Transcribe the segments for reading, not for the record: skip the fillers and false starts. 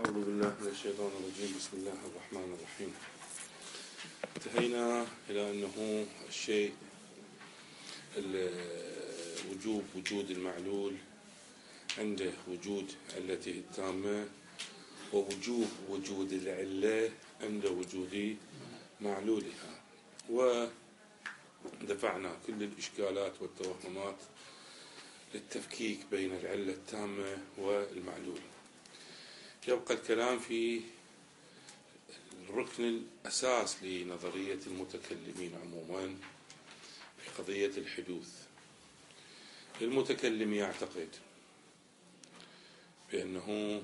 أعوذ بالله من الشيطان الرجيم. بسم الله الرحمن الرحيم. انتهينا إلى أنه الشيء وجود المعلول عنده وجود علته التامة، وجود العلة عند وجود معلولها، ودفعنا كل الإشكالات والتوهمات للتفكيك بين العلة التامة والمعلول. يبقى الكلام في الركن الأساس لنظرية المتكلمين عموما في قضية الحدوث. المتكلم يعتقد بأنه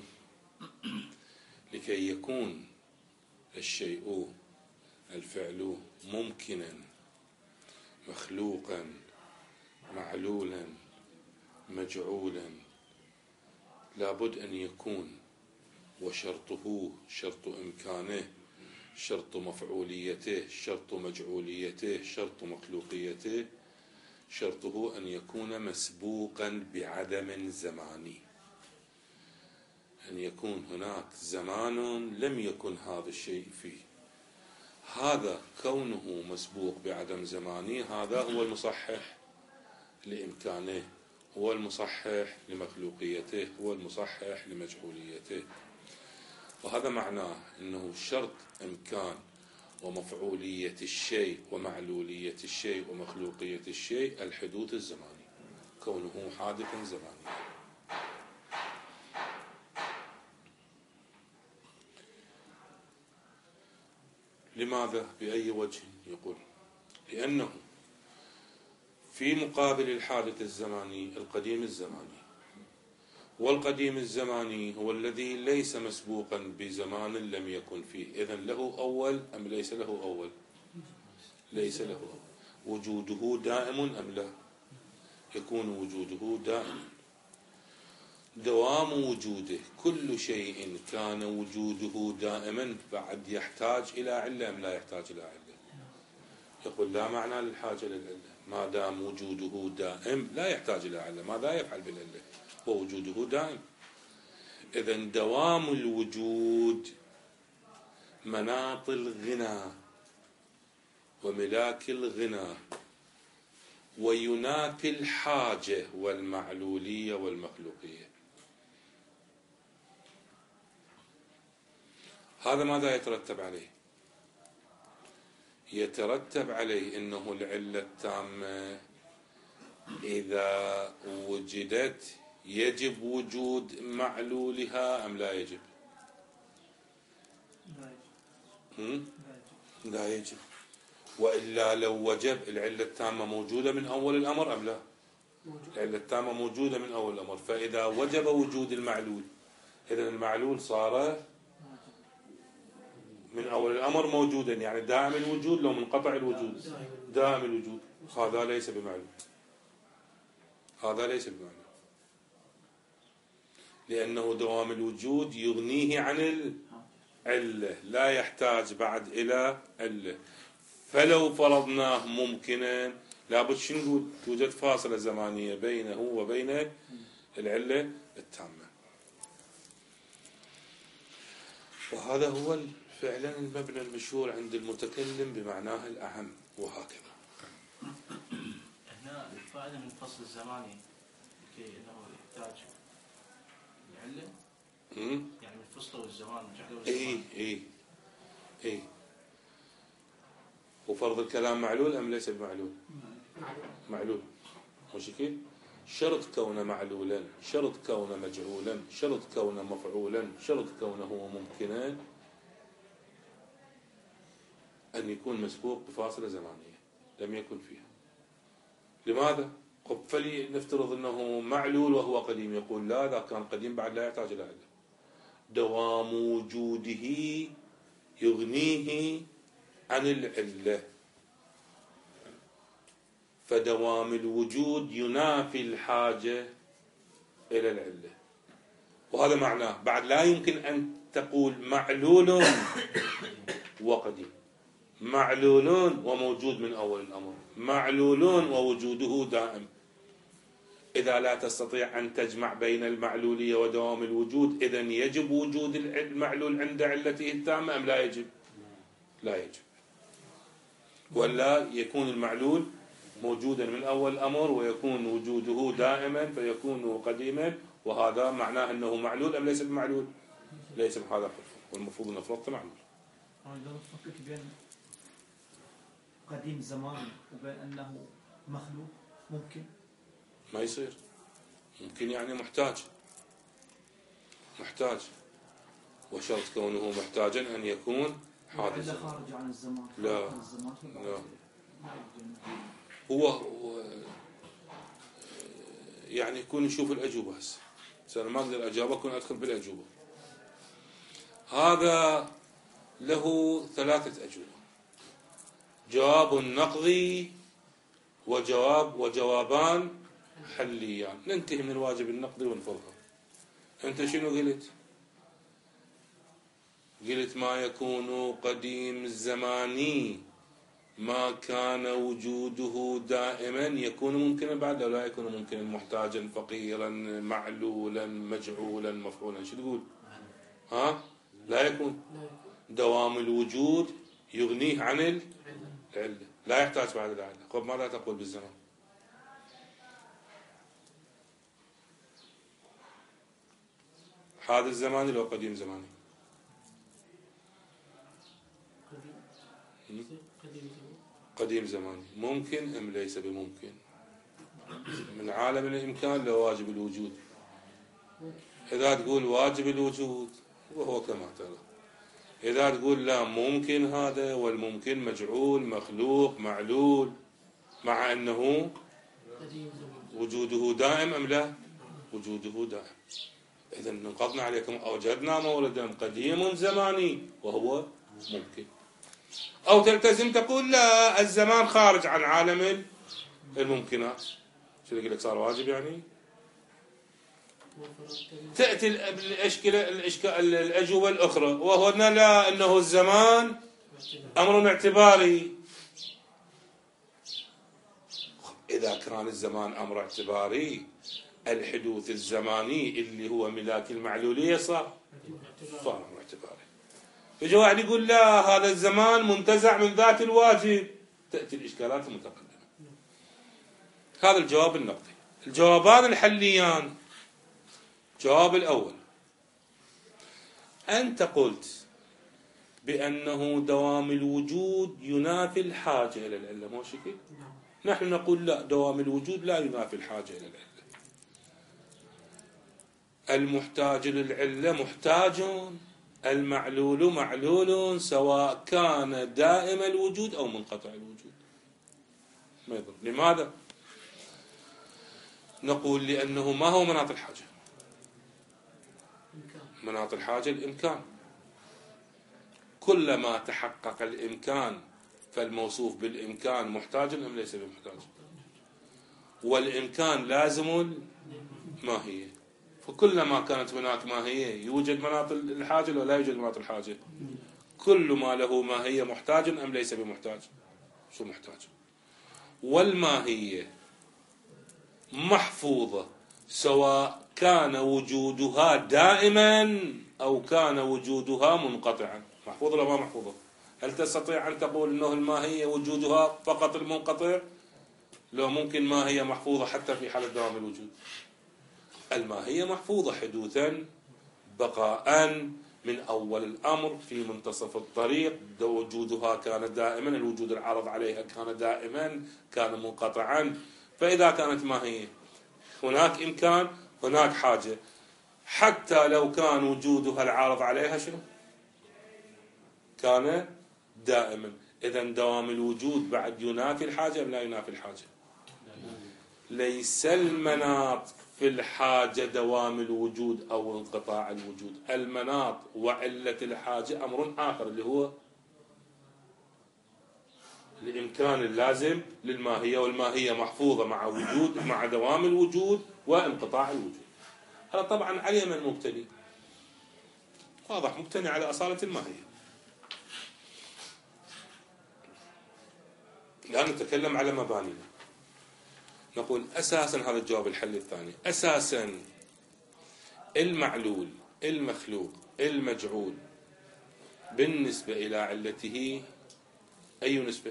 لكي يكون الشيء الفعل ممكنا مخلوقا معلولا مجعولا لابد أن يكون، وشرطه شرط إمكانه، شرط مفعوليته، شرط مجعوليته، شرط مخلوقيته، شرطه أن يكون مسبوقا بعدم زماني، أن يكون هناك زمان لم يكن هذا الشيء فيه. هذا كونه مسبوق بعدم زماني هذا هو المصحح لإمكانه، هو المصحح لمخلوقيته، هو المصحح لمجعوليته. وهذا معناه أنه شرط إمكان ومفعولية الشيء ومعلولية الشيء ومخلوقية الشيء الحدوث الزماني، كونه حادثا زمانيا. لماذا؟ بأي وجه؟ يقول لأنه في مقابل الحادث الزماني القديم الزماني، والقديم الزماني هو الذي ليس مسبوقا بزمان لم يكن فيه. إذن له أول أم ليس له أول؟ ليس له أول. وجوده دائم أم لا؟ يكون وجوده دائما. دوام وجوده، كل شيء كان وجوده دائما بعد يحتاج إلى علة أم لا يحتاج إلى علة؟ يقول لا معنى للحاجة للعلة، ما دام وجوده دائم لا يحتاج إلى علة. ماذا يفعل بالعلة؟ ووجوده دائم. إذن دوام الوجود مناط الغنى وملاك الغنى، وينافي الحاجة والمعلولية والمخلوقية. هذا ماذا يترتب عليه؟ يترتب عليه أنه العلة التامة إذا وجدت يجب وجود معلولها أم لا يجب؟ لا يجب. وإلا لو وجب العلة التامة موجودة من أول الأمر أم لا؟ العلة التامة موجودة من أول الأمر. فإذا وجب وجود المعلول إذن المعلول صار من أول الأمر موجودا، يعني دائم الوجود لو منقطع الوجود دائم الوجود. هذا ليس بمعلول، هذا ليس بمعلول، لأنه دوام الوجود يغنيه عن العلة، لا يحتاج بعد إلى علة. فلو فرضناه ممكنا لابد شنو نقول؟ توجد فاصلة زمانية بينه وبين العلة التامة. وهذا هو فعلا المبنى المشهور عند المتكلم بمعناه الأهم. وهكذا هنا الفائدة من الفصل الزماني كي أنه يحتاج العلة، يعني من الفصل والزمان جعلوا إيه. وفرض الكلام معلول أم ليس بمعلول؟ معلول. مش كيف؟ شرط كونه معلولا، شرط كونه مجعولا، شرط كونه مفعولا، شرط كونه ممكنا أن يكون مسبوق بفاصلة زمانية لم يكن فيها. لماذا؟ فلنفترض أنه معلول وهو قديم. يقول لا، إذا كان قديم بعد لا يحتاج إلى علة. دوام وجوده يغنيه عن العلة، فدوام الوجود ينافي الحاجة إلى العلة. وهذا معناه بعد لا يمكن أن تقول معلول وقديم، معلول وموجود من أول الأمر، معلول ووجوده دائم. إذا لا تستطيع أن تجمع بين المعلولية ودوام الوجود، إذن يجب وجود المعلول عند علته التامة أم لا يجب؟ لا يجب، ولا يكون المعلول موجودا من أول الأمر ويكون وجوده دائما فيكون قديما، وهذا معناه أنه معلول أم ليس بمعلول؟ ليس بهذا، والمفروض أن نفرض معلول. نفرق بين قديم زمان وبين أنه مخلوق ممكن؟ ما يصير. ممكن يعني محتاج، وشرط كونه محتاجا أن يكون حادثا. خارج عن الزمان. لا هو يعني يكون نشوف الأجوبة هسه. أنا ما أقدر أجاوب، أكون أدخل بالأجوبة. هذا له 3 أجوبة: جواب نقضي وجوابان حليان. ننتهي من الواجب النقضي ونفرغه. أنت شنو قلت؟ قلت ما يكون قديم الزماني ما كان وجوده دائما يكون ممكنا بعد، أو لا يكون ممكنا، محتاجا، فقيرا، معلولا، مجعولا، مفعولا. شو تقول؟ لا يكون. دوام الوجود يغنيه عن العلة، لا يحتاج بعد العلة. طب ماذا تقول بالزمان؟ حادث زماني لو قديم زماني؟ قديم زماني ممكن أم ليس بممكن؟ من عالم الإمكان لواجب الوجود. إذا تقول واجب الوجود وهو كما ترى، إذا تقول لا ممكن هذا، والممكن مجعول مخلوق معلول، مع أنه وجوده دائم أم لا؟ وجوده دائم. إذن نقضنا عليكم أوجدنا موردا قديم زماني وهو ممكن. أو تلتزم تقول لا الزمان خارج عن عالم الممكنات. شو يقول لك صار واجب يعني؟ تأتي الأجوبة الأخرى، وهو أن لا، أنه الزمان أمر اعتباري. إذا كان الزمان أمر اعتباري، الحدوث الزماني اللي هو ملاك المعلولية صار أمر اعتباري. يجي واحد يقول لا هذا الزمان منتزع من ذات الواجب، تأتي الإشكالات المتقدمة. هذا الجواب النقدي. الجوابان الحليان: الجواب الأول، أنت قلت بأنه دوام الوجود ينافي الحاجة إلى العلة، مو شكل؟ نحن نقول لا، دوام الوجود لا ينافي الحاجة إلى العلة. المحتاج للعلة محتاج، المعلول معلول، سواء كان دائم الوجود أو منقطع الوجود، ما يضر. لماذا؟ نقول لأنه ما هو مناط الحاجة؟ مناط الحاجة الإمكان. كلما تحقق الإمكان فالموصوف بالإمكان محتاج أم ليس بمحتاج؟ والإمكان لازم الماهية، فكلما كانت هناك ماهية يوجد مناط الحاجة ولا لا يوجد مناط الحاجة؟ كل ما له ماهية محتاج أم ليس بمحتاج؟ شو محتاج؟ والماهية محفوظة سواء كان وجودها دائما أو كان وجودها منقطعا. محفوظة ولا ما محفوظة؟ هل تستطيع أن تقول أنه الماهية وجودها فقط المنقطع؟ لو ممكن ماهية محفوظة حتى في حالة دوام الوجود. الماهية محفوظة حدوثا بقاء من أول الأمر في منتصف الطريق، وجودها كان دائما، الوجود العارض عليها كان دائما، كان منقطعا. فإذا كانت ماهية هناك إمكان هناك حاجة، حتى لو كان وجودها العارض عليها شنو؟ كان دائما. إذن دوام الوجود بعد ينافي الحاجة أم لا ينافي الحاجة؟ ليس المناط في الحاجة دوام الوجود أو انقطاع الوجود. المناط وعلة الحاجة أمر آخر، اللي هو الإمكان اللازم للماهية، والماهية محفوظة مع دوام الوجود وانقطاع الوجود. هذا طبعا على من مبتني، واضح، مبتني على أصالة الماهية. الآن نتكلم على مبانينا. نقول أساسا هذا الجواب الحل الثاني. أساسا المعلول المخلوق المجعول بالنسبة إلى علته أي نسبة؟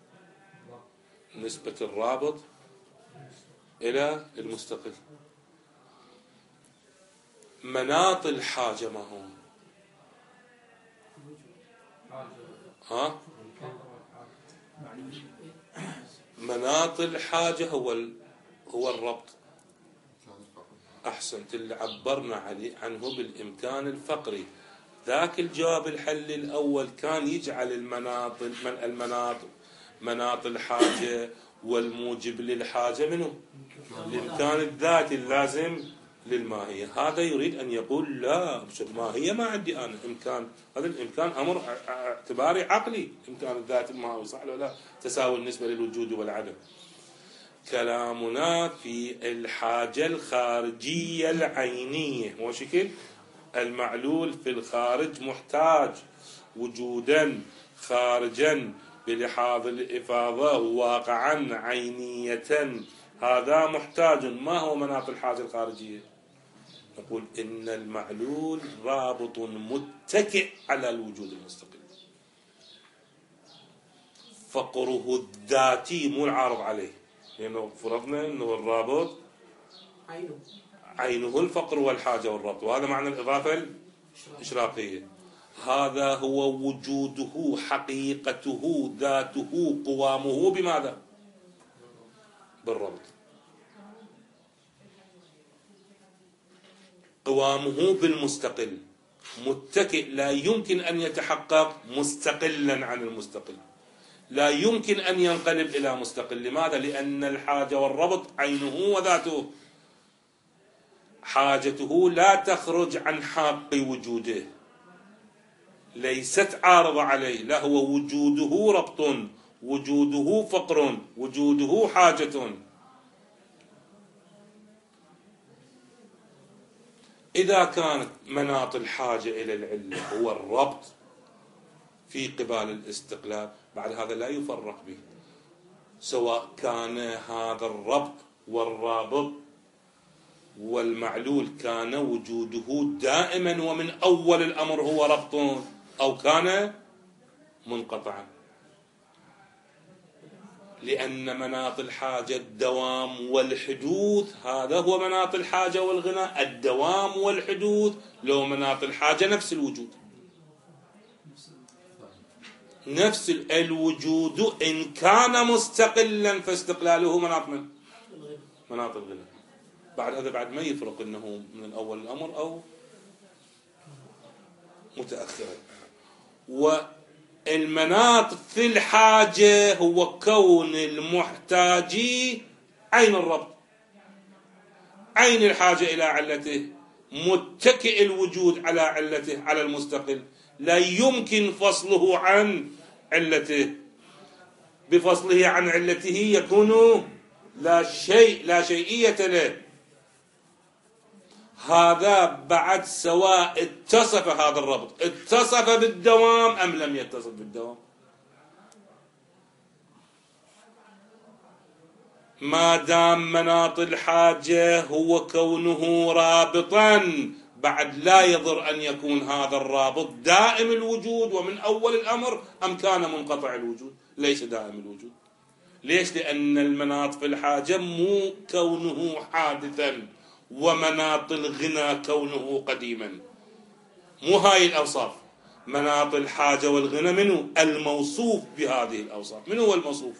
نسبة الرابط إلى المستقل. مناط الحاجة ما هو؟ مناط الحاجة هو الربط. أحسنت، اللي عبرنا عنه بالإمكان الفقري. ذاك الجواب الحل الأول كان يجعل مناط الحاجة والموجب للحاجة منه الإمكان الذاتي اللازم للماهية. هذا يريد أن يقول لا، ماهية ما عندي أنا إمكان. هذا الإمكان أمر اعتباري عقلي، إمكان الذاتي الماهي، صح ولا لا؟ تساوي النسبة للوجود والعدم. كلامنا في الحاجة الخارجية العينية، مو شكل المعلول في الخارج محتاج وجودا خارجا بلحاظ الإفاضة واقعا عينية، هذا محتاج. ما هو مناط الحاجة الخارجية؟ نقول إن المعلول رابط متكئ على الوجود المستقل، فقره الذاتي مو العارض عليه، لأنه فرضنا أنه الرابط عينه الفقر والحاجة والربط، وهذا معنى الإضافة الإشراقية. هذا هو وجوده، حقيقته، ذاته، قوامه بماذا؟ بالربط. قوامه بالمستقل، متكئ، لا يمكن أن يتحقق مستقلا عن المستقل، لا يمكن أن ينقلب إلى مستقل. لماذا؟ لأن الحاجة والربط عينه وذاته. حاجته لا تخرج عن حق وجوده، ليست عارضة عليه، لا، هو وجوده ربط، وجوده فقر، وجوده حاجة. إذا كانت مناط الحاجة إلى العلة هو الربط في قبال الاستقلال، بعد هذا لا يفرق به، سواء كان هذا الربط والرابط والمعلول كان وجوده دائما ومن أول الأمر هو ربط، أو كان منقطعا. لأن مناط الحاجة الدوام والحدوث، هذا هو مناط الحاجة والغنى، الدوام والحدوث. لو مناط الحاجة نفس الوجود، نفس الوجود إن كان مستقلا فاستقلاله مناط الغنى. بعد هذا بعد ما يفرق انه من اول الامر او متاخرا. والمناط في الحاجه هو كون المحتاج عين الربط، عين الحاجه الى علته، متكئ الوجود على علته، على المستقل، لا يمكن فصله عن علته. بفصله عن علته يكون لا شيئية له. هذا بعد سواء اتصف هذا الربط اتصف بالدوام أم لم يتصف بالدوام. ما دام مناط الحاجة هو كونه رابطا، بعد لا يضر أن يكون هذا الرابط دائم الوجود ومن أول الأمر أم كان منقطع الوجود. ليس دائم الوجود. ليش؟ لأن المناط في الحاجة مو كونه حادثا، ومناط الغنى كونه قديما، مو هاي الأوصاف. مناط الحاجة والغنى منه الموصوف بهذه الأوصاف. من هو الموصوف؟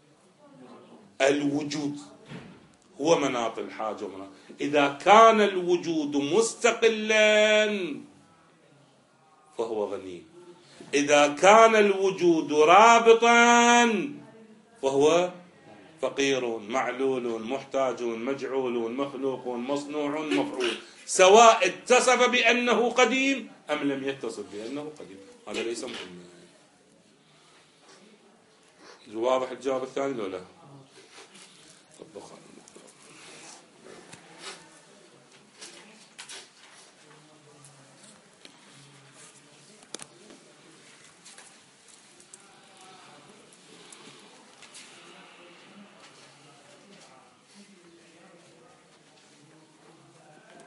الوجود هو مناط الحاجة ومناط. إذا كان الوجود مستقلا فهو غني، إذا كان الوجود رابطا فهو فقير، معلول، محتاج، مجعول، مخلوق، مصنوع، مفعول، سواء اتصف بأنه قديم أم لم يتصف بأنه قديم. هذا ليس مهم. واضح الجواب الثاني لو لا؟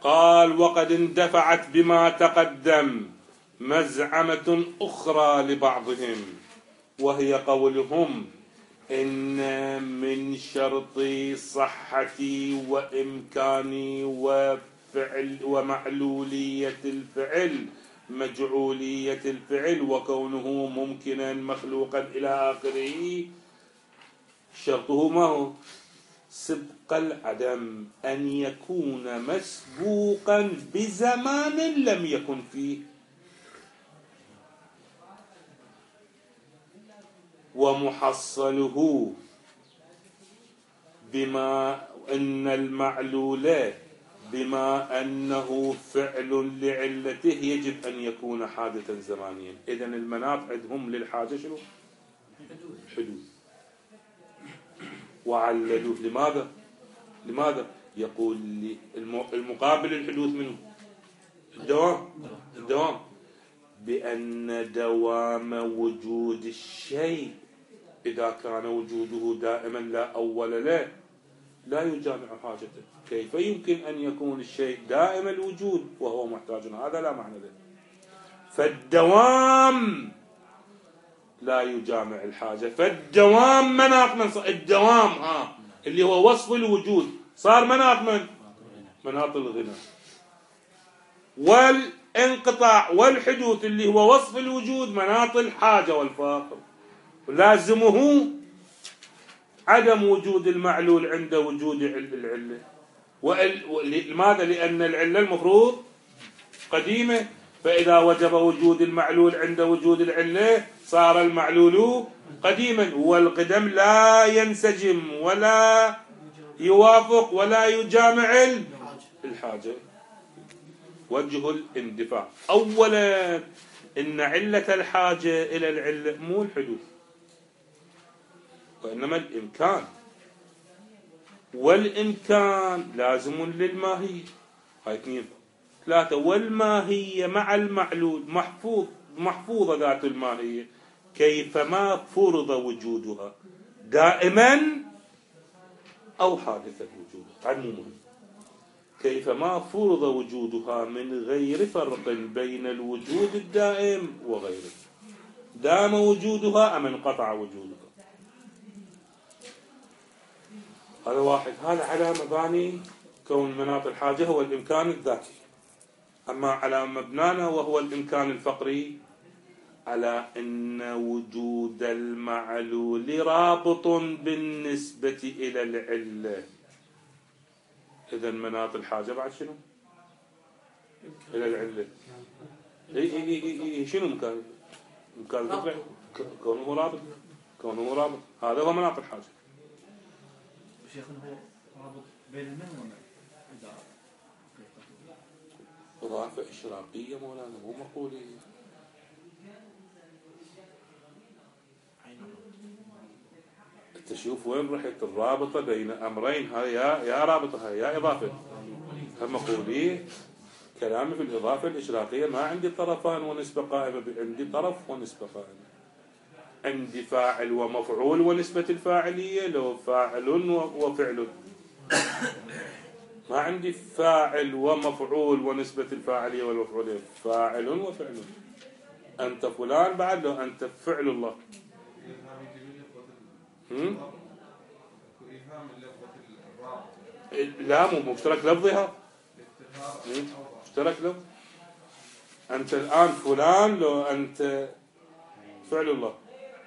قال وقد اندفعت بما تقدم مزعمة أخرى لبعضهم، وهي قولهم إن من شرط صحة وإمكان وفعل ومعلولية الفعل مجعولية الفعل وكونه ممكنا مخلوقا إلى آخره. شرطه ما هو؟ سبق العدم، أن يكون مسبوقا بزمان لم يكن فيه، ومحصله بما أن المعلول بما أنه فعل لعلته يجب أن يكون حادثا زمانيا. إذن المناط عندهم للحاجة شنو؟ حدوث. وعللوه لماذا؟ يقول لي المقابل الحدوث منه الدوام، بأن دوام وجود الشيء إذا كان وجوده دائما لا أول له لا يجامع حاجته. كيف يمكن أن يكون الشيء دائم الوجود وهو محتاج؟ هذا لا معنى له. فالدوام لا يجامع الحاجة، فالدوام مناط من الدوام اللي هو وصف الوجود صار مناط من مناط الغنى، والانقطاع والحدوث اللي هو وصف الوجود مناط الحاجة والفاقر. لازمه عدم وجود المعلول عند وجود العلة. لماذا؟ لأن العلة المفروض قديمة، فإذا وجب وجود المعلول عند وجود العلة صار المعلول قديما، والقدم لا ينسجم ولا يوافق ولا يجامع الحاجة. وجه الاندفاع أولا إن علة الحاجة إلى العلة مو الحدوث وإنما الإمكان، والإمكان لازم للماهية. هاي 2 3. والماهية مع المعلول محفوظة ذات الماهية كيفما فرض وجودها دائما أو حادث الوجود عموما، كيفما فرض وجودها من غير فرق بين الوجود الدائم وغيره، دام وجودها أم انقطع وجودها. هذا واحد. هذا على مباني كون مناط الحاجة هو الإمكان الذاتي. أما على مبنانا وهو الإمكان الفقري على أن وجود المعلول رابط بالنسبة إلى العلة. إذن مناط الحاجة بعد شنو؟ إلى العلة. شنو مكان الفقري؟ كونه رابط. هذا هو مناط الحاجة. شيخنا هو رابط بين المن والمن. إضافة إشراقية مولانا مو مقولية. تشوف وين رحت الرابطة بين أمرين. هاي يا رابطة هاي يا إضافة. هم مقولية. كلامي في الإضافة الإشراقية ما عندي طرفان ونسبة قائمة، عندي طرف ونسبة قائمة. عندي فاعل ومفعول ونسبة الفاعلية لو فاعل وفعل. ما عندي فاعل ومفعول ونسبة الفاعلية والمفعولية، فاعل وفعل. أنت فلان بعد لو أنت فعل الله. لا مو مشترك لفظها، مشترك لفظ. أنت الآن فلان لو أنت فعل الله.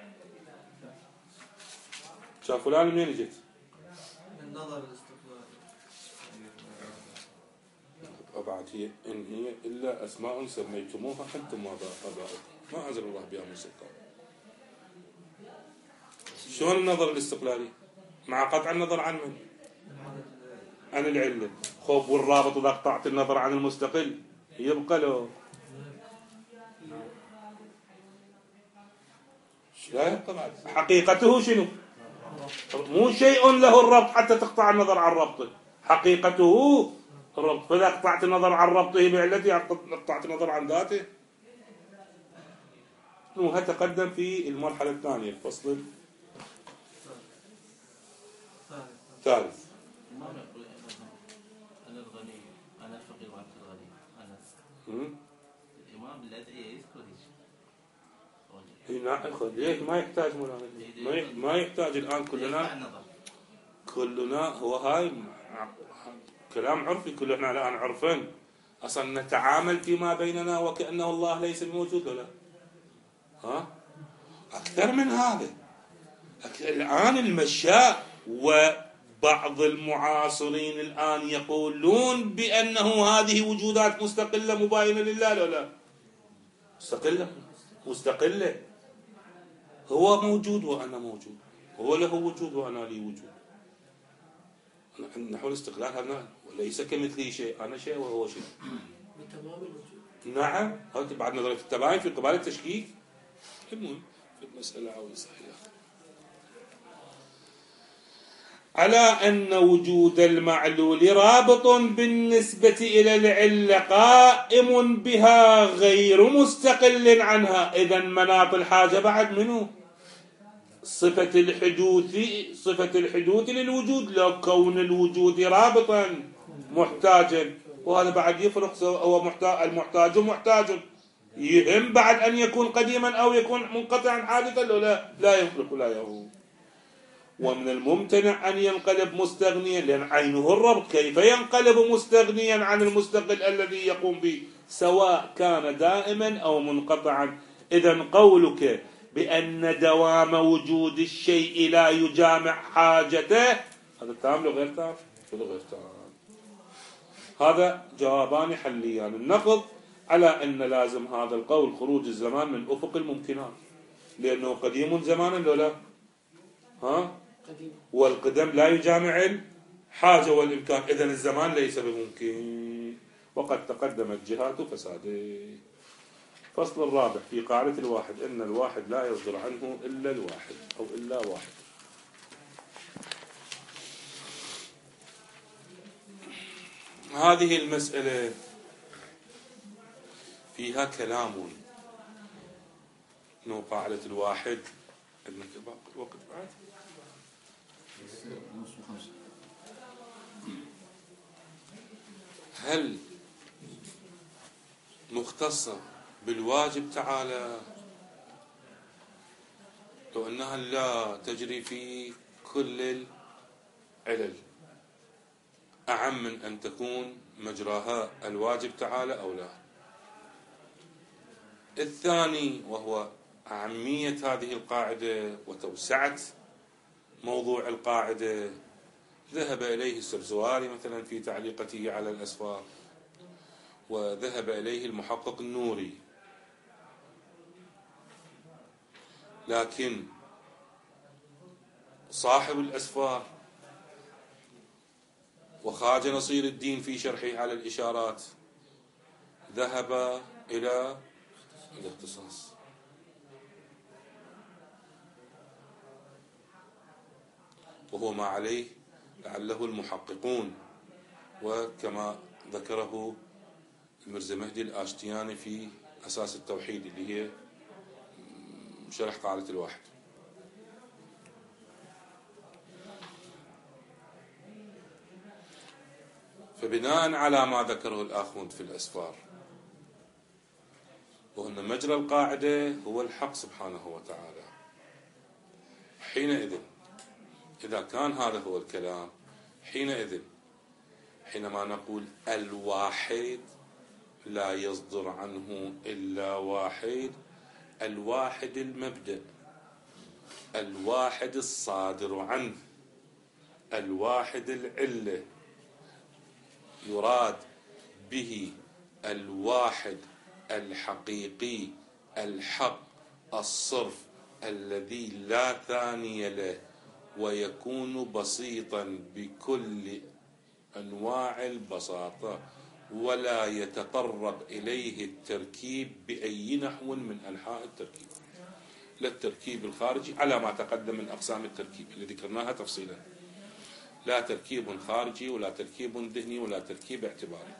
شاف فلان منين جيت؟ من نظر الاستقلال. طبعا هي إن هي إلا أسماء سميتموها أنتم وآباؤكم ما أنزل الله بها من سلطان. شلون النظر الاستقلالي؟ مع قطع النظر عن من؟ عن العلة. خوف والرابط إذا قطعت النظر عن المستقل يبقى له لا يبقى بعد. حقيقته شنو؟ مو شيء له الربط حتى تقطع النظر عن ربطه. حقيقته الربط. فإذا قطعت النظر عن ربطه بعلته قطعت النظر عن ذاته. وهتقدم في المرحلة الثانية الفصل الثالث. ما نقول أنا الغني أنا الفقير الإمام بالأدعية يذكر هيك. نعم ليش ما يحتاج ما يحتاج الآن كلنا هو هاي كلام عرفي، كلنا الآن عرفن أصلا نتعامل فيما بيننا وكأنه الله ليس موجود ولا أكثر من هذا. الآن المشاء وبعض المعاصرين الآن يقولون بأنه هذه وجودات مستقلة مباينة لله لا مستقلة. هو موجود وأنا موجود، هو له وجود وأنا لي وجود. نحو الاستقلال هذا وليس كمثلي شيء، أنا شيء وهو شيء بتمام الوجود. نعم. هذا بعد نظرية التباين في قبال التشكيك. المهم في المسألة عاوي صحيح على أن وجود المعلول رابط بالنسبة إلى العلة قائم بها غير مستقل عنها. إذن مناط الحاجة بعد منه صفة الحدوث للوجود، لو كون الوجود رابطا محتاجا، وهذا بعد يفرق هو المحتاج محتاج، يهم بعد أن يكون قديما أو يكون منقطعا حادثا لا يفرق لا يهو. ومن الممتنع أن ينقلب مستغنيا، لأن عينه الربط، كيف ينقلب مستغنيا عن المستقل الذي يقوم به سواء كان دائما أو منقطعا. إذن قولك بأن دوام وجود الشيء لا يجامع حاجته هذا تام لو غير تام؟ غير تام. هذا جوابان حليان. النقض على أن لازم هذا القول خروج الزمان من أفق الممكنات، لأنه قديم زمانا لولا والقدم لا يجامع الحاجة والإمكان، إذن الزمان ليس بممكن، وقد تقدمت جهات فساده. فصل الرابع في قاعدة الواحد أن الواحد لا يصدر عنه إلا الواحد أو إلا واحد. هذه المسألة فيها كلام إنه قاعدة الواحد عندنا وقت بعد هل مختصة بالواجب تعالى لو أنها لا تجري في كل العلل أعم من أن تكون مجراها الواجب تعالى أو لا؟ الثاني وهو أهمية هذه القاعدة وتوسعة موضوع القاعدة ذهب إليه السبزواري مثلا في تعليقته على الأسفار، وذهب إليه المحقق النوري، لكن صاحب الأسفار وخواجة نصير الدين في شرحه على الإشارات ذهب إلى الاختصاص. وهو ما عليه لعله المحققون، وكما ذكره المرزا مهدي الآشتياني في أساس التوحيد اللي هي شرح قاعدة الواحد. فبناء على ما ذكره الآخوند في الأسفار وأن مجرى القاعدة هو الحق سبحانه وتعالى، حينئذ إذا كان هذا هو الكلام، حينما نقول الواحد لا يصدر عنه إلا واحد، الواحد المبدأ، الواحد الصادر عنه، الواحد العلة، يراد به الواحد الحقيقي الحق الصرف الذي لا ثاني له، ويكون بسيطا بكل أنواع البساطة، ولا يتطرق إليه التركيب بأي نحو من أنحاء التركيب، لا التركيب الخارجي على ما تقدم من أقسام التركيب اللي ذكرناها تفصيلا، لا تركيب خارجي ولا تركيب ذهني ولا تركيب اعتباري،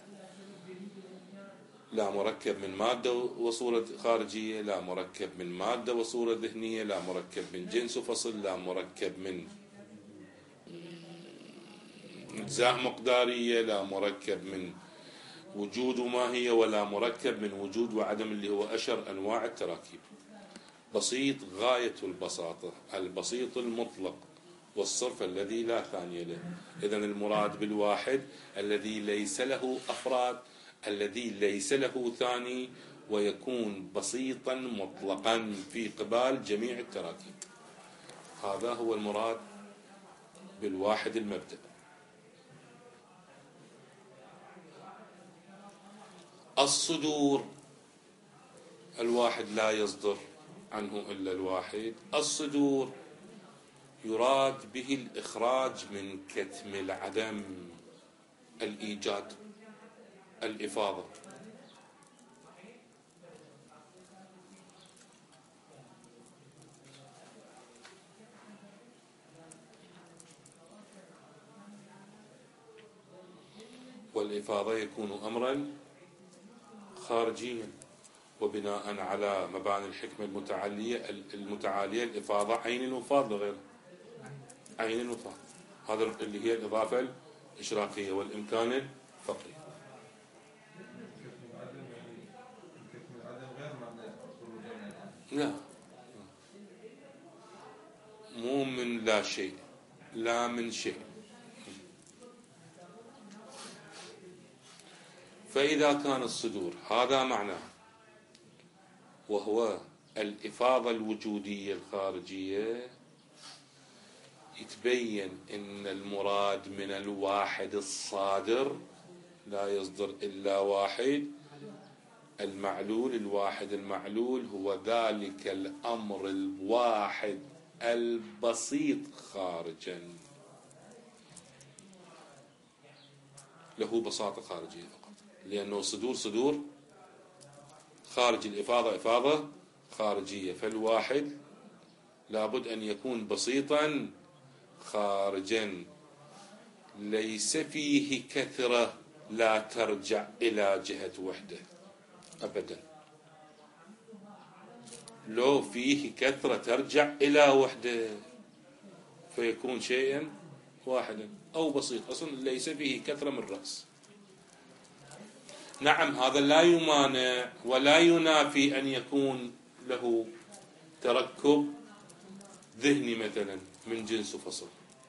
لا مركب من مادة وصورة خارجية، لا مركب من مادة وصورة ذهنية، لا مركب من جنس وفصل، لا مركب من أجزاء مقدارية، لا مركب من وجود ماهية ولا مركب من وجود وعدم، اللي هو أشهر أنواع التراكيب. بسيط غاية البساطة، البسيط المطلق والصرف الذي لا ثاني له. إذن المراد بالواحد الذي ليس له أفراد، الذي ليس له ثاني، ويكون بسيطا مطلقا في قبال جميع التراكيب. هذا هو المراد بالواحد المبدأ. الصدور، الواحد لا يصدر عنه إلا الواحد. الصدور يراد به الإخراج من كتم العدم، الإيجاد، الإفاضة. والإفاضة يكون أمرا خارجيا، وبناء على مباني الحكمة المتعالية الإفاضة عين الوفاض لغيره، عين الوفاض. هذا اللي هي الإضافة الإشراقية والإمكان الفقري. لا، مو من لا شيء، لا من شيء. فإذا كان الصدور هذا معناه، وهو الإفاضة الوجودية الخارجية، يتبين أن المراد من الواحد الصادر لا يصدر إلا واحد المعلول. الواحد المعلول هو ذلك الأمر الواحد البسيط خارجا، له بساطة خارجية فقط، لأنه صدور خارج الإفاضة إفاضة خارجية. فالواحد لابد أن يكون بسيطا خارجا، ليس فيه كثرة لا ترجع إلى جهة وحدة أبدا. لو فيه كثرة ترجع إلى وحدة فيكون شيئا واحدا، أو بسيط أصلا ليس فيه كثرة من رأس. نعم، هذا لا يمانع ولا ينافي أن يكون له تركب ذهني مثلا من جنس فصل،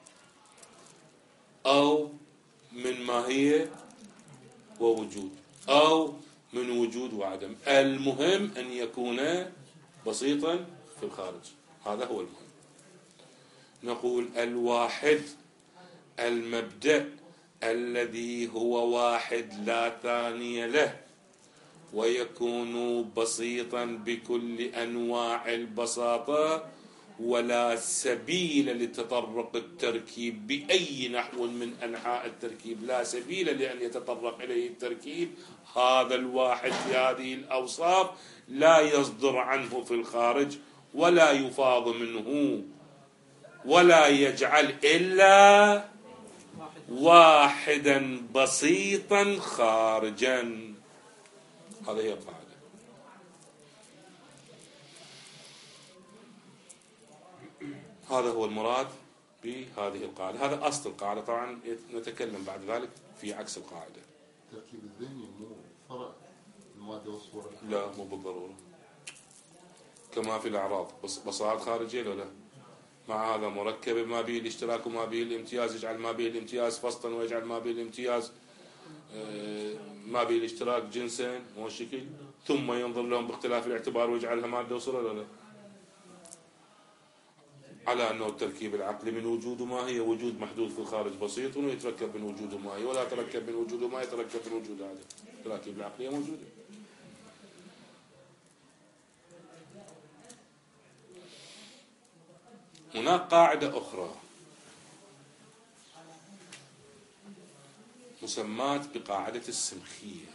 أو من ماهية ووجود، أو من وجود وعدم. المهم أن يكون بسيطا في الخارج، هذا هو المهم. نقول الواحد المبدأ الذي هو واحد لا ثاني له، ويكون بسيطا بكل أنواع البساطة، ولا سبيل لتطرق التركيب بأي نحو من أنحاء التركيب، لا سبيل لأن يتطرق إليه التركيب. هذا الواحد في هذه الأوصاف لا يصدر عنه في الخارج، ولا يفاض منه، ولا يجعل إلا واحدا بسيطا خارجا. هذه هي القاعدة. هذا هو المراد بهذه القاعدة. هذا أصل القاعدة. طبعا نتكلم بعد ذلك في عكس القاعدة. التركيب الذهني مو فرع المادة والصورة؟ لا، مو بالضرورة. كما في الأعراض بصائر خارجية ولا لا؟ مع هذا مركب ما به الاشتراك وما به الامتياز، يجعل ما به الامتياز فصلا، ويجعل ما به الامتياز ما به الاشتراك جنسا وشكل، ثم ينظر لهم باختلاف الاعتبار ويجعلها مادة وصورة ولا لا؟ على أنه التركيب العقلي من وجود ما هي وجود محدود في الخارج بسيط، ويتركب من وجود ما هي، ولا تركب من وجود ما يتركب من وجود هذا. التراكيب العقلية موجودة. هناك قاعدة أخرى مسمات بقاعدة السمخية،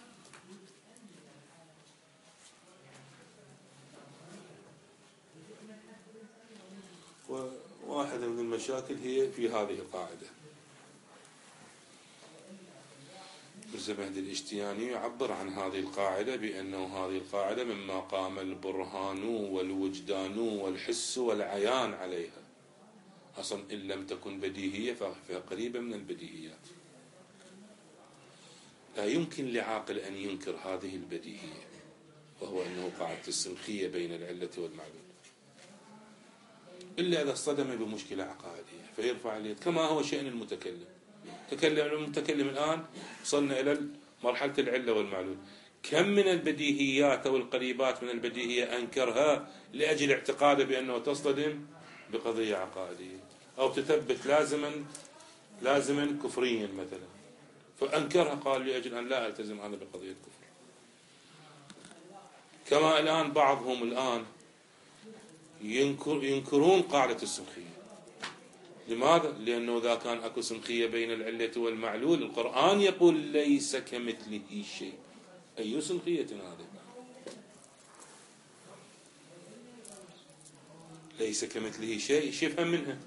وواحدة من المشاكل هي في هذه القاعدة. الزبهد الاشتياني يعبر عن هذه القاعدة بأنه هذه القاعدة مما قام البرهان والوجدان والحس والعيان عليها. أصلا إن لم تكن بديهية فهي قريبة من البديهيات. لا يمكن لعاقل أن ينكر هذه البديهية، وهو أنه قاعدة السنخية بين العلة والمعلول، إلا إذا اصطدم بمشكلة عقائدية فيرفع اليد، كما هو شأن المتكلم. المتكلم الآن وصلنا إلى مرحلة العلة والمعلول، كم من البديهيات أو القريبات من البديهية أنكرها لأجل اعتقاده بأنه تصطدم بقضية عقائدية، أو تثبت لازما كفريا مثلا، فأنكرها قال لأجل أن لا ألتزم أنا بقضية كفر. كما الآن بعضهم الآن ينكرون قاعدة السنخية. لماذا؟ لأنه إذا كان أكو سنخية بين العلة والمعلول، القرآن يقول ليس كمثله شيء. أي سنخية هذه؟ ليس كمثله شيء، شو يفهم منها؟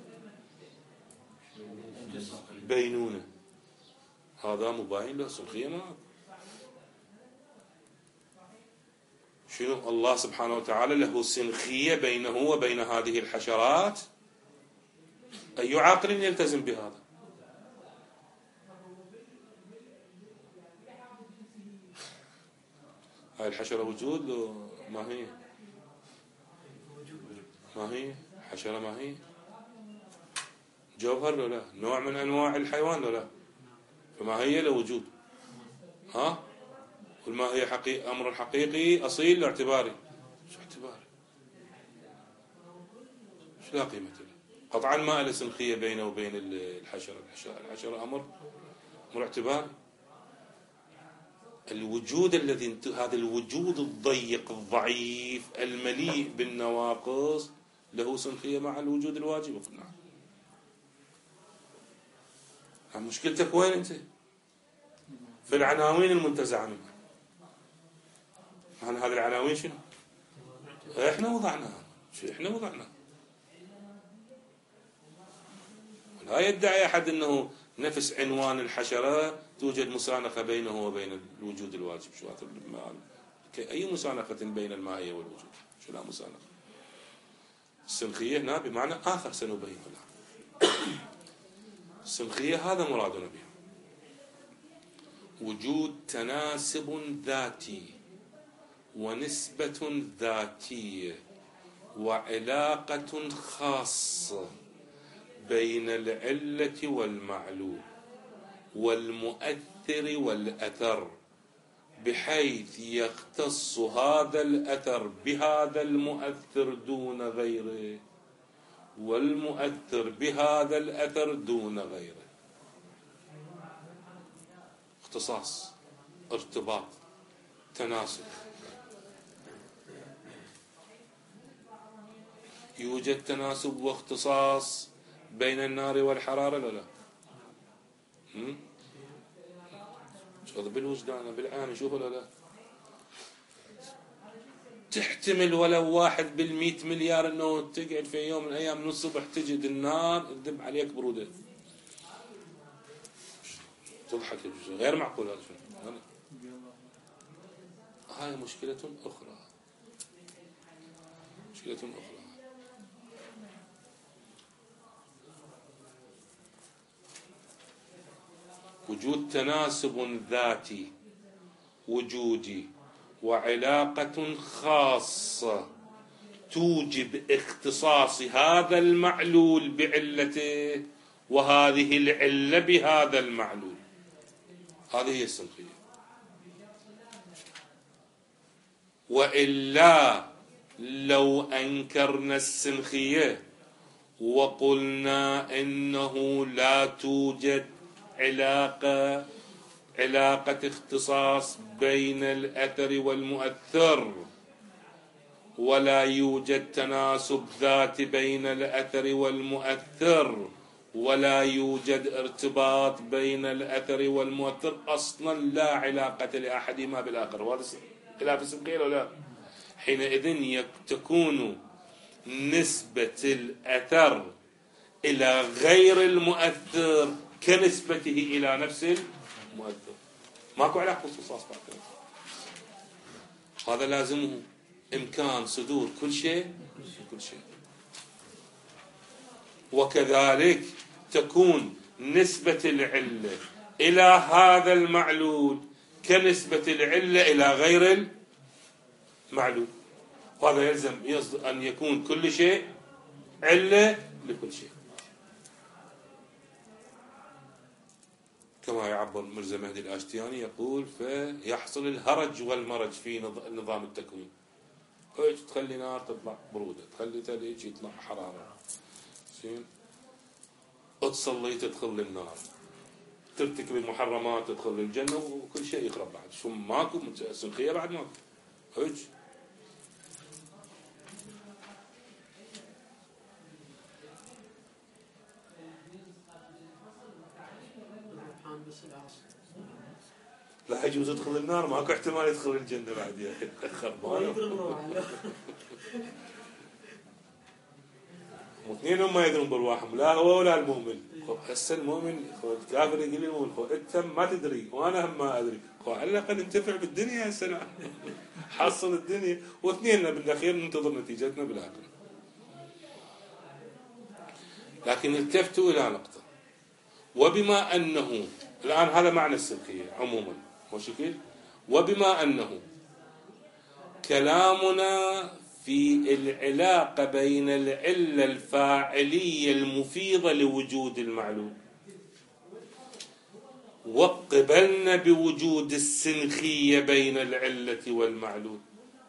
بينونة، هذا مباين له سنخية معه. شنو؟ الله سبحانه وتعالى له سنخية بينه وبين هذه الحشرات. أي عاقل يلتزم بهذا؟ هاي الحشرة وجود لو ما هي؟ ما هي حشرة؟ ما هي جوهر لو لا؟ نوع من أنواع الحيوان لو لا؟ فما هي له وجود؟ ها؟ والما هي أمر حقيقي أصيل اعتباري. شو اعتباري؟ شو لا قيمة له؟ قطعا ما له سنخية بينه وبين الحشرة. الحشرة أمر اعتباري. الوجود الذي هذا الوجود الضيق الضعيف المليء بالنواقص له سنخية مع الوجود الواجب. نعم. مشكلتك وين أنت؟ في العناوين المنتزعة منها. هذه العناوين شنو؟ احنا وضعناها. شو احنا وضعناها؟ لا يدعي أحد أنه نفس عنوان الحشرة توجد مسانخة بينه وبين الوجود الواجب. شو هذا؟ أي مسانخة بين المائية والوجود؟ شو لا مسانخة؟ السنخية هنا بمعنى آخر سنبينه الآن. السنخية هذا مرادنا بها، وجود تناسب ذاتي ونسبة ذاتية وعلاقة خاصة بين العلة والمعلول والمؤثر والأثر، بحيث يختص هذا الأثر بهذا المؤثر دون غيره، والمؤثر بهذا الأثر دون غيره. اختصاص، ارتباط، تناسب. يوجد تناسب واختصاص بين النار والحرارة ولا لا؟ شو هذا؟ بالوجدان بالعين نشوفه ولا لا؟ تحتمل ولو 1/100 مليار انه تقعد في يوم من الايام من الصبح تجد النار تدب عليك برودة. تضحك غير معقول هذا. هاي مشكلة أخرى. مشكلة أخرى. وجود تناسب ذاتي وجودي وعلاقة خاصة توجب اختصاص هذا المعلول بعلته وهذه العلة بهذا المعلول. هذه هي السنخية. وإلا لو أنكرنا السنخية وقلنا إنه لا توجد علاقة اختصاص بين الأثر والمؤثر، ولا يوجد تناسب ذاتي بين الأثر والمؤثر، ولا يوجد ارتباط بين الأثر والمؤثر، أصلا لا علاقة لأحدهما بالآخر. وهذا خلاف السنخية ولا لا؟ حينئذ تكون نسبة الأثر إلى غير المؤثر كنسبته إلى نفس المؤثر. ماكو علاقة اختصاص بعد. هذا لازمه إمكان صدور كل شيء. وكذلك تكون نسبة العلة إلى هذا المعلول كنسبة العلة إلى غير المعلول. وهذا يلزم أن يكون كل شيء علة لكل شيء، كما يعبر مرزا مهدي الآشتياني يقول: فيحصل الهرج والمرج في نظام التكوين. هيك تخلي نار تطلع برودة، تخلي ثلج يطلع حرارة، زين، تصلي تدخل النار، ترتكب المحرمات تدخل الجنة، وكل شيء يخرب بعد. شو ماكو سنخية بعد ماكو. هيك لا يجوز يدخل النار، ماكو احتمال يدخل الجنة بعد يا اخي. خربانة. واثنين هم ما يدرون برواحهم، لا هو ولا المؤمن. هسه المؤمن الكافر يقول لي المؤمن انت ما تدري وانا هم ما ادري، على الاقل انتفع بالدنيا هسه، حصل الدنيا، واثنيننا بالاخير ننتظر نتيجتنا بالاخره. لكن التفتوا الى نقطه، وبما انه الان هذا معنى السلخيه عموما وشكل، وبما انه كلامنا في العلاقة بين العلة الفاعلية المفيضة لوجود المعلول، وقبلنا بوجود السنخية بين العلة والمعلول،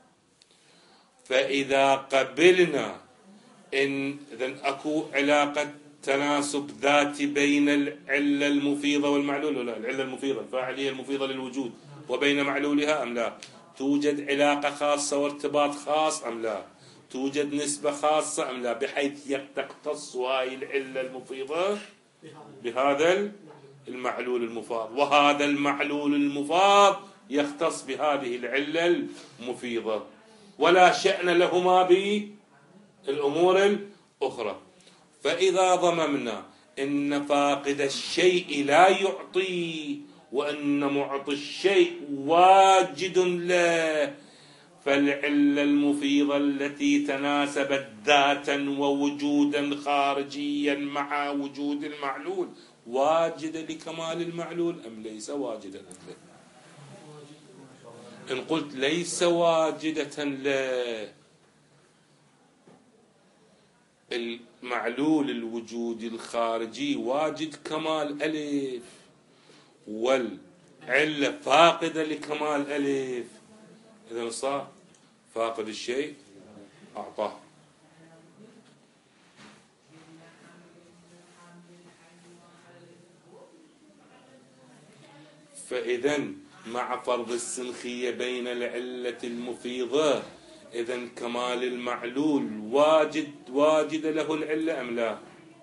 فإذا قبلنا إذن أكو علاقة تناسب ذاتي بين العلة المفيضة والمعلول، ولا العلة المفيضة الفاعلية المفيضة للوجود وبين معلولها أم لا؟ توجد علاقة خاصة وارتباط خاص أم لا؟ توجد نسبة خاصة أم لا؟ بحيث تختص هاي العلة المفيضة بهذا المعلول المفاض، وهذا المعلول المفاض يختص بهذه العلة المفيضة، ولا شأن لهما بالأمور الأخرى. فإذا ضممنا إن فاقد الشيء لا يعطي، وأن معطي الشيء واجد له، فالعلة المفيضة التي تناسبت ذاتا ووجودا خارجيا مع وجود المعلول واجدة لكمال المعلول أم ليس واجدة له؟ إن قلت ليس واجدة له، المعلول الوجودي الخارجي واجد كمال ألف، والعلة فاقدة لكمال ألف، إذن صار فاقد الشيء أعطاه. فإذن مع فرض السنخية بين العلة المفيضة، إذن كمال المعلول واجد له العلة أم لا؟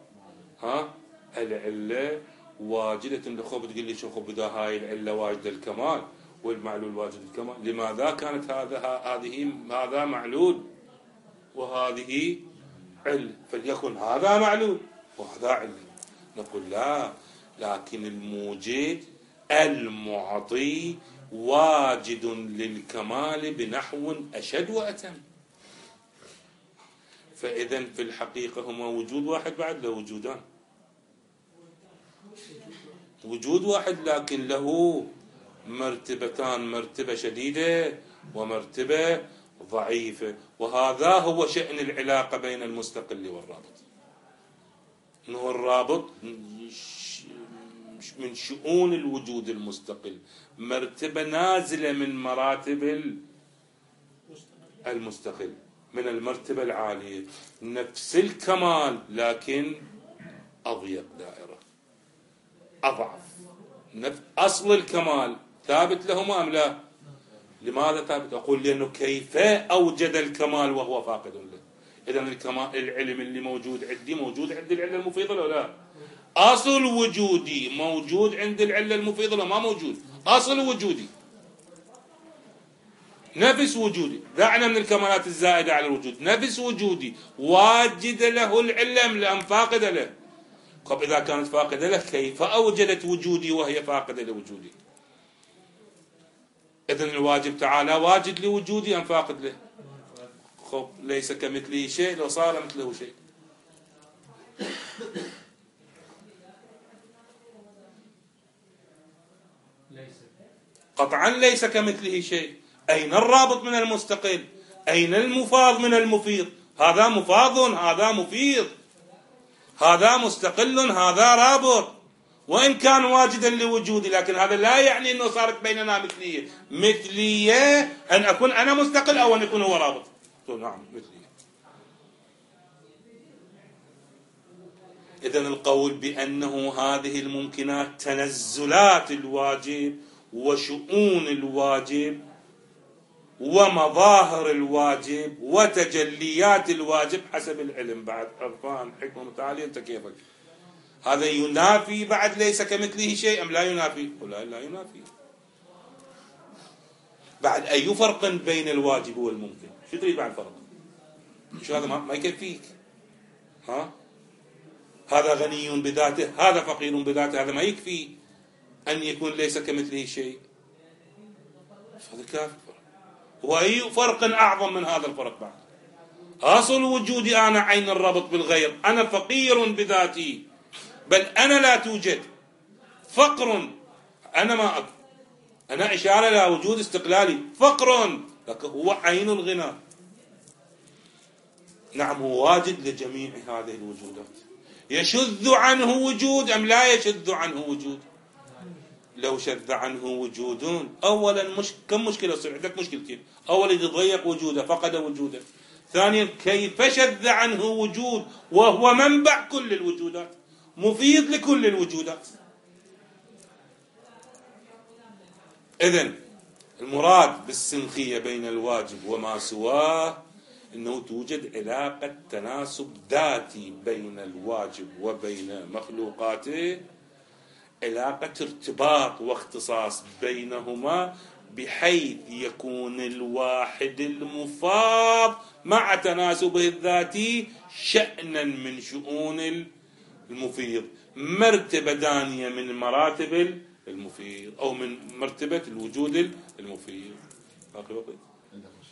العلة واجدة. لخو بتقول لي شو خب إذا هاي العلة واجدة الكمال والمعلول واجد الكمال، لماذا كانت هذا معلول وهذه علة؟ فليكن هذا معلول وهذا علة. نقول لا، لكن الموجد المعطي واجد للكمال بنحو أشد وأتم. فإذن في الحقيقة هما وجود واحد بعد له وجودان، وجود واحد لكن له مرتبتان، مرتبة شديدة ومرتبة ضعيفة. وهذا هو شأن العلاقة بين المستقل والرابط، إنه الرابط من شؤون الوجود المستقل، مرتبة نازلة من مراتب المستقل، من المرتبة العالية، نفس الكمال لكن أضيق دائرة، أضعف. أصل الكمال ثابت لهما أم لا؟ لماذا ثابت؟ أقول لأنه كيف أوجد الكمال وهو فاقد له؟ إذن الكمال العلم اللي موجود عندي موجود عند العلة المفيضة ولا لا؟ أصل وجودي موجود عند العلة المفيضة ولا ما موجود؟ أصل وجودي نفس وجودي، دعنا من الكمالات الزائدة على الوجود، نفس وجودي واجد له العلة أم فاقدة له؟ طب إذا كانت فاقدة له كيف أوجدت وجودي وهي فاقدة لوجودي؟ إذن الواجب تعالى واجد لوجودي أم فاقد له؟ خب ليس كمثله شيء، لو صار مثله شيء. قطعا ليس كمثله شيء. أين الرابط من المستقل؟ أين المفاض من المفيض؟ هذا مفاض، هذا مفيض، هذا مستقل، هذا رابط، وإن كان واجدا لوجودي، لكن هذا لا يعني أنه صارت بيننا مثلية. مثلية أن أكون أنا مستقل أو أن يكون هو رابط. نعم مثلية. إذن القول بأنه هذه الممكنات تنزلات الواجب وشؤون الواجب ومظاهر الواجب وتجليات الواجب حسب العلم، بعد عرفان حكمة متعالية أنت كيفك، هذا ينافي بعد ليس كمثله شيء أم لا ينافي؟ لا ينافي. بعد أي فرق بين الواجب والممكن؟ شو تريد بعد فرق؟ شو هذا ما يكفيك؟ هذا غني بذاته، هذا فقير بذاته، هذا ما يكفي أن يكون ليس كمثله شيء. هذا كافي. وأي فرق أعظم من هذا الفرق بعد؟ أصل وجودي أنا عين الربط بالغير، أنا فقير بذاتي، بل أنا لا توجد، فقر، أنا ما أكون، أنا إشارة إلى وجود استقلالي، فقر، لكن هو عين الغنى. نعم هو واجد لجميع هذه الوجودات. يشذ عنه وجود أم لا يشذ عنه وجود؟ لو شذ عنه وجود أولا كم مشكلة يصير عندك؟ مشكلتين. أولا يتضيق وجوده، فقد وجوده. ثانيا كيف شذ عنه وجود وهو منبع كل الوجودات، مفيد لكل الوجودات. إذن المراد بالسنخية بين الواجب وما سواه أنه توجد علاقة تناسب ذاتي بين الواجب وبين مخلوقاته، علاقة ارتباط واختصاص بينهما، بحيث يكون الواحد المفاض مع تناسبه الذاتي شأنا من شؤون المفيض، مرتبة دانية من مراتب المفيض أو من مرتبة الوجود المفيض. باقي وقت؟